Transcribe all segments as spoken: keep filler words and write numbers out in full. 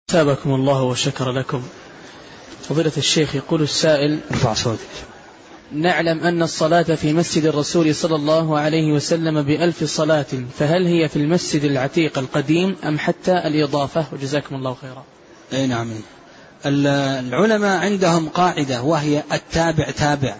ثابكم الله وشكر لكم. فضيلة الشيخ، يقول السائل: ارفع صوتك. نعلم أن الصلاة في مسجد الرسول صلى الله عليه وسلم بألف صلاة، فهل هي في المسجد العتيق القديم أم حتى الإضافة؟ وجزاكم الله خيرا. أي نعم. العلماء عندهم قاعدة وهي التابع تابع،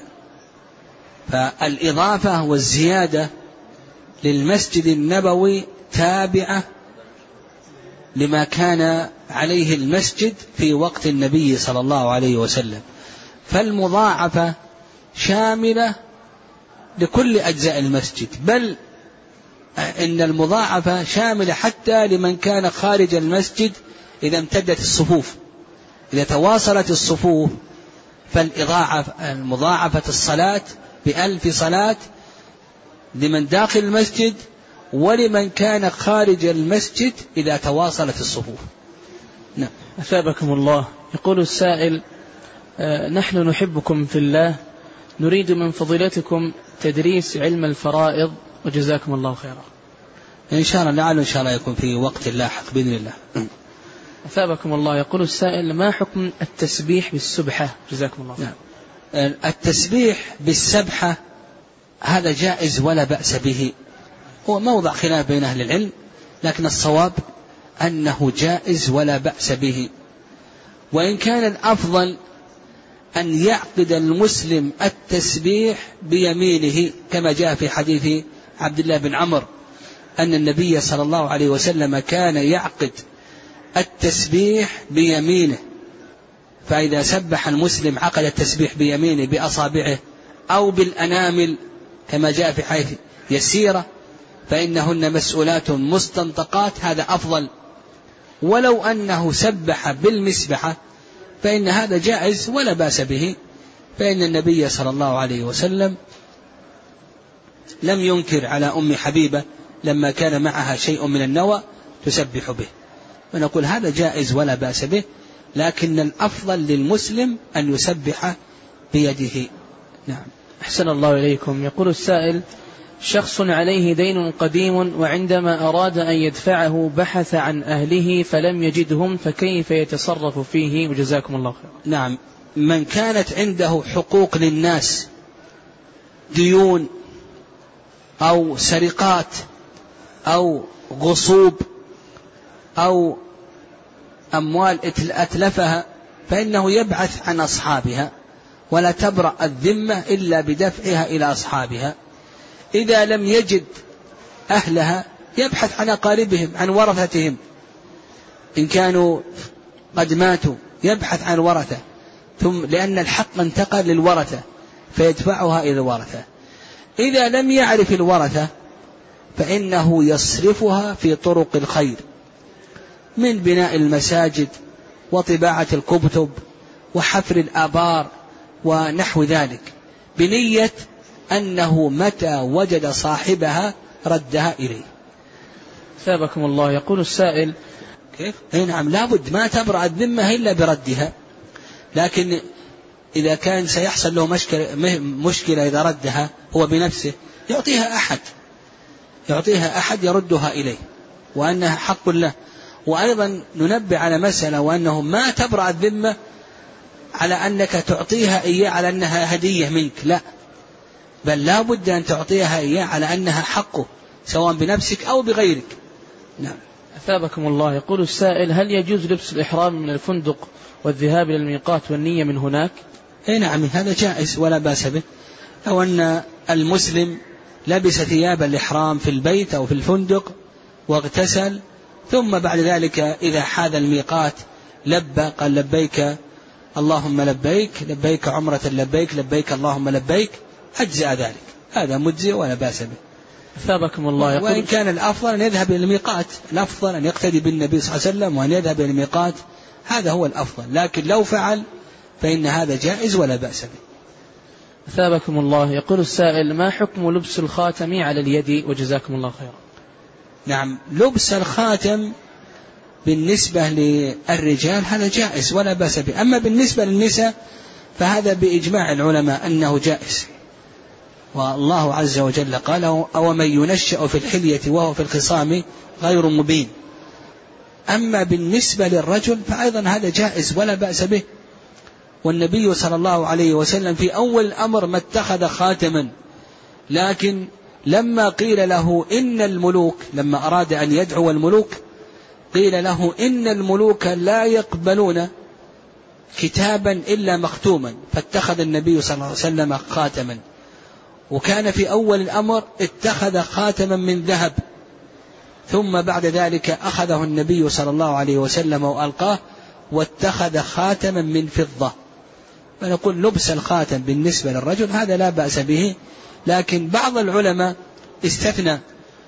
فالإضافة والزيادة للمسجد النبوي تابعة لما كان عليه المسجد في وقت النبي صلى الله عليه وسلم، فالمضاعفة شاملة لكل أجزاء المسجد، بل إن المضاعفة شاملة حتى لمن كان خارج المسجد إذا امتدت الصفوف، إذا تواصلت الصفوف فالإضاعفة المضاعفة الصلاة بألف صلاة لمن داخل المسجد ولمن كان خارج المسجد إذا تواصلت الصفوف. نعم. أثابكم الله. يقول السائل: آه نحن نحبكم في الله، نريد من فضيلتكم تدريس علم الفرائض، وجزاكم الله خيرا. إن شاء الله، لعله إن شاء الله يكون في وقت لاحق بإذن الله. أثابكم الله. يقول السائل: ما حكم التسبيح بالسبحة؟ جزاكم الله خيرا. نعم. التسبيح بالسبحة هذا جائز ولا بأس به، هو موضع خلاف بين أهل العلم، لكن الصواب أنه جائز ولا بأس به. وإن كان الأفضل أن يعقد المسلم التسبيح بيمينه، كما جاء في حديث عبد الله بن عمرو أن النبي صلى الله عليه وسلم كان يعقد التسبيح بيمينه، فإذا سبح المسلم عقد التسبيح بيمينه بأصابعه أو بالأنامل كما جاء في حديث يسيرة، فإنهن مسؤولات مستنطقات، هذا أفضل. ولو أنه سبح بالمسبحة فإن هذا جائز ولا بأس به، فإن النبي صلى الله عليه وسلم لم ينكر على أم حبيبة لما كان معها شيء من النوى تسبح به، ونقول هذا جائز ولا بأس به، لكن الأفضل للمسلم أن يسبح بيده. نعم. أحسن الله إليكم. يقول السائل: شخص عليه دين قديم، وعندما أراد أن يدفعه بحث عن أهله فلم يجدهم، فكيف يتصرف فيه؟ وجزاكم الله خير. نعم. من كانت عنده حقوق للناس، ديون أو سرقات أو غصوب أو أموال أتلفها، فإنه يبحث عن أصحابها، ولا تبرأ الذمة إلا بدفعها إلى أصحابها. إذا لم يجد أهلها يبحث عن أقاربهم، عن ورثتهم، إن كانوا قد ماتوا يبحث عن ورثة، ثم لأن الحق انتقل للورثة فيدفعها إلى الورثة. إذا لم يعرف الورثة فإنه يصرفها في طرق الخير، من بناء المساجد وطباعة الكتب وحفر الآبار ونحو ذلك، بنية أنه متى وجد صاحبها ردها إليه. ثابكم الله. يقول السائل: كيف؟ نعم، لابد ما تبرأ الذمة إلا بردها، لكن إذا كان سيحصل له مشكلة, مشكلة إذا ردها هو بنفسه، يعطيها أحد يعطيها أحد يردها إليه، وأنها حق له. وأيضا ننبه على مسألة، وأنه ما تبرأ الذمة على أنك تعطيها إياه على أنها هدية منك، لا، بل لا بد أن تعطيها إياه على أنها حقه، سواء بنفسك أو بغيرك. نعم. أثابكم الله. يقول السائل: هل يجوز لبس الإحرام من الفندق والذهاب إلى الميقات والنية من هناك؟ أي نعم، هذا جائز ولا بأس به. لو أن المسلم لبس ثياب الإحرام في البيت أو في الفندق واغتسل، ثم بعد ذلك إذا حاذ الميقات لبى قال لبيك اللهم لبيك، لبيك عمرة لبيك، لبيك اللهم لبيك، أجزاء ذلك، هذا مجزئ ولا بأس به. أثابكم الله. يقول: وإن كان الأفضل أن يذهب إلى الميقات، الأفضل أن يقتدي بالنبي صلى الله عليه وسلم وأن يذهب إلى الميقات، هذا هو الأفضل، لكن لو فعل فإن هذا جائز ولا بأس به. أثابكم الله. يقول السائل: ما حكم لبس الخاتم على اليد؟ وجزاكم الله خيرا. نعم، لبس الخاتم بالنسبة للرجال هذا جائز ولا بأس به، أما بالنسبة للنساء فهذا بإجماع العلماء أنه جائز. والله عز وجل قال: أو من ينشأ في الحلية وهو في الخصام غير مبين. أما بالنسبة للرجل فأيضا هذا جائز ولا بأس به. والنبي صلى الله عليه وسلم في أول الأمر ما اتخذ خاتما، لكن لما قيل له إن الملوك، لما أراد أن يدعو الملوك قيل له إن الملوك لا يقبلون كتابا إلا مختوما، فاتخذ النبي صلى الله عليه وسلم خاتما. وكان في أول الأمر اتخذ خاتما من ذهب، ثم بعد ذلك أخذه النبي صلى الله عليه وسلم وألقاه واتخذ خاتما من فضة. فنقول لبس الخاتم بالنسبة للرجل هذا لا بأس به، لكن بعض العلماء استثنى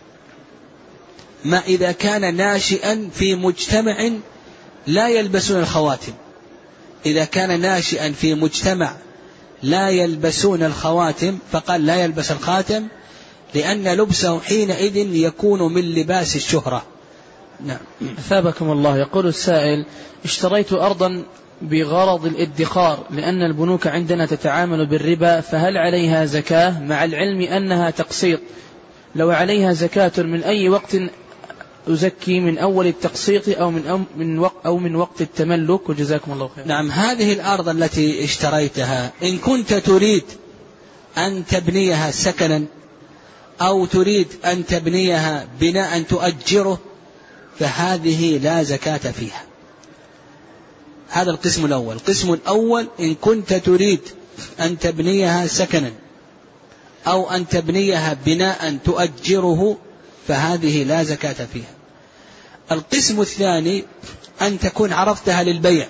ما إذا كان ناشئا في مجتمع لا يلبسون الخواتم. إذا كان ناشئا في مجتمع لا يلبسون الخواتم فقال لا يلبس الخاتم، لأن لبسه حينئذ يكون من لباس الشهرة. نعم. أثابكم الله. يقول السائل: اشتريت أرضا بغرض الادخار لأن البنوك عندنا تتعامل بالربا، فهل عليها زكاة مع العلم أنها تقسيط؟ لو عليها زكاة من أي وقت أزكي، من أول التقسيط أو من, أو من, وق أو من وقت التملك؟ وجزاكم الله خير. نعم. هذه الأرض التي اشتريتها إن كنت تريد أن تبنيها سكنا أو تريد أن تبنيها بناء تؤجره فهذه لا زكاة فيها. هذا القسم الأول. القسم الأول إن كنت تريد أن تبنيها سكنا أو أن تبنيها بناء تؤجره فهذه لا زكاة فيها. القسم الثاني أن تكون عرضتها للبيع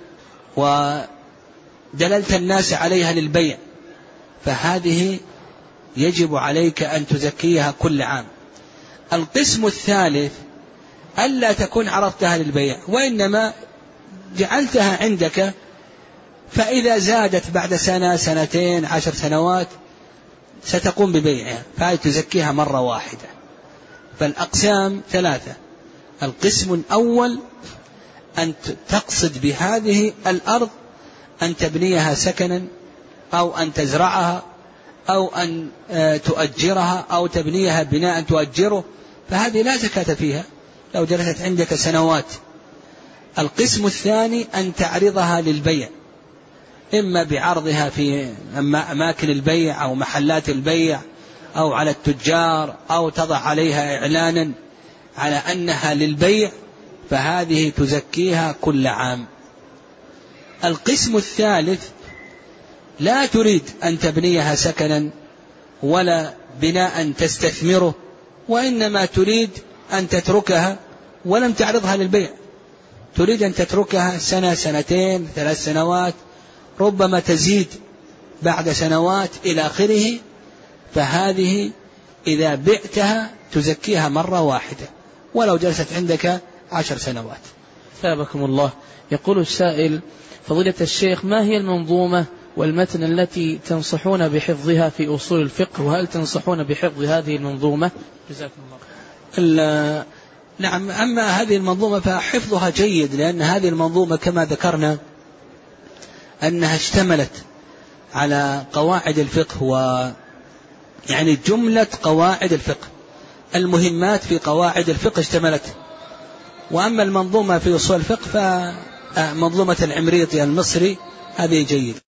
ودللت الناس عليها للبيع، فهذه يجب عليك أن تزكيها كل عام. القسم الثالث ألا تكون عرضتها للبيع وإنما جعلتها عندك، فإذا زادت بعد سنة سنتين عشر سنوات ستقوم ببيعها، فهي تزكيها مرة واحدة. فالأقسام ثلاثة: القسم الأول أن تقصد بهذه الأرض أن تبنيها سكنا أو أن تزرعها أو أن تؤجرها أو تبنيها بناء تؤجره، فهذه لا زكاة فيها لو جلست عندك سنوات. القسم الثاني أن تعرضها للبيع، إما بعرضها في أماكن البيع أو محلات البيع أو على التجار أو تضع عليها إعلانا على أنها للبيع، فهذه تزكيها كل عام. القسم الثالث لا تريد أن تبنيها سكنا ولا بناء تستثمره، وإنما تريد أن تتركها ولم تعرضها للبيع، تريد أن تتركها سنة سنتين ثلاث سنوات، ربما تزيد بعد سنوات إلى آخره، فهذه إذا بعتها تزكيها مرة واحدة ولو جلست عندك عشر سنوات. ثابكم الله. يقول السائل: فضيلة الشيخ، ما هي المنظومة والمتن التي تنصحون بحفظها في أصول الفقه، وهل تنصحون بحفظ هذه المنظومة؟ جزاكم الله. نعم. أما هذه المنظومة فحفظها جيد، لأن هذه المنظومة كما ذكرنا أنها اشتملت على قواعد الفقه، ويعني جملة قواعد الفقه المهمات في قواعد الفقه اشتملت. وأما المنظومة في أصول الفقه فمنظومة العمريطي المصري هذه جيد.